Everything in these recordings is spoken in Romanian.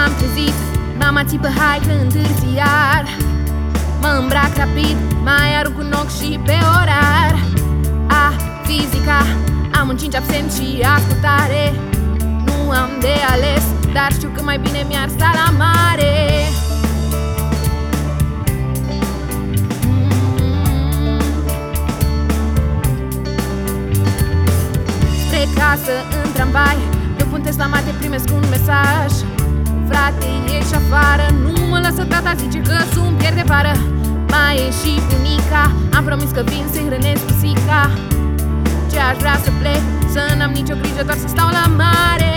M-am trezit, mama țipă, hai că întârzi iar. Mă îmbrac rapid, mai arunc un ochi și pe orar. Fizica, am un 5 absent și ascultare. Nu am de ales, dar știu că mai bine mi-ar sta la mare. Spre casă, în tramvai, după un test la mate primesc un mesaj: frate, ieși afară, nu mă lasă tata, zice că sunt pierd de vară. Mai e și bunica, am promis că vin să-i hrănesc pisica. Ce aș vrea să plec, să n-am nicio grijă, doar să stau la mare.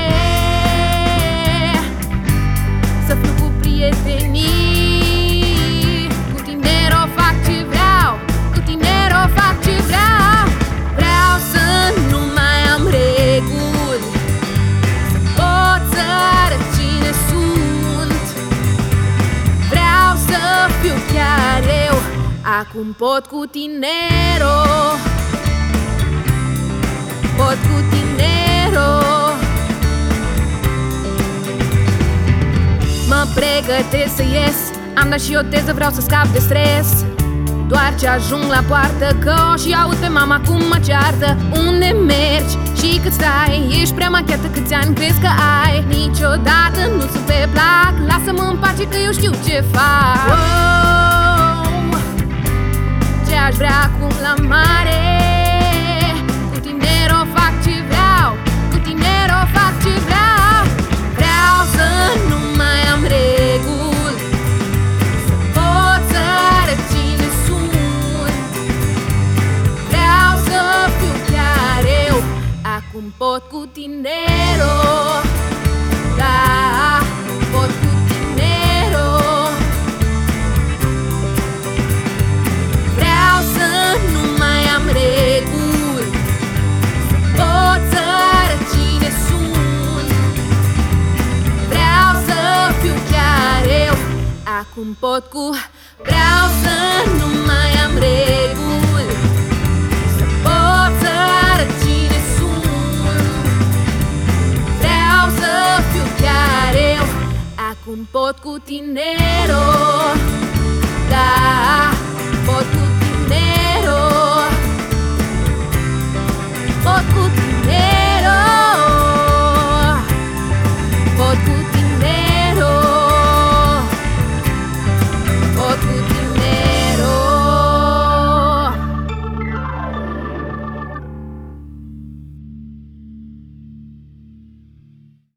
Să fiu cu prietenii, cu tinero fac ce vreau, cu tinero fac ce vreau. Vreau să nu mai am reguli, să pot să arăt cine sunt. Vreau să fiu chiar eu, acum pot cu tinero. Pot cu tinero. Mă pregătesc să ies, am dat și o teză, vreau să scap de stres. Doar ce ajung la poartă, că o și aud pe mama cum mă ceartă. Unde mergi și cât stai? Ești prea machiată, câți ani crezi că ai? Niciodată nu sunt pe plac, lasă-mă în pace că eu știu ce fac. Wow, ce aș vrea acum la mare. Fac ce vreau, cu tinero fac ce vreau. Vreau să nu mai am reguli, să pot să arăt cine sunt. Vreau să fiu chiar eu, acum pot cu tinero. Da, pot cu tinero. Vreau să nu mai am reguli, pot să arăt cine sunt. Vreau să fiu chiar eu, acum pot cu. Vreau să nu mai am reguli, să pot să arăt cine sunt. Vreau să fiu chiar eu, acum pot cu tinero. Da.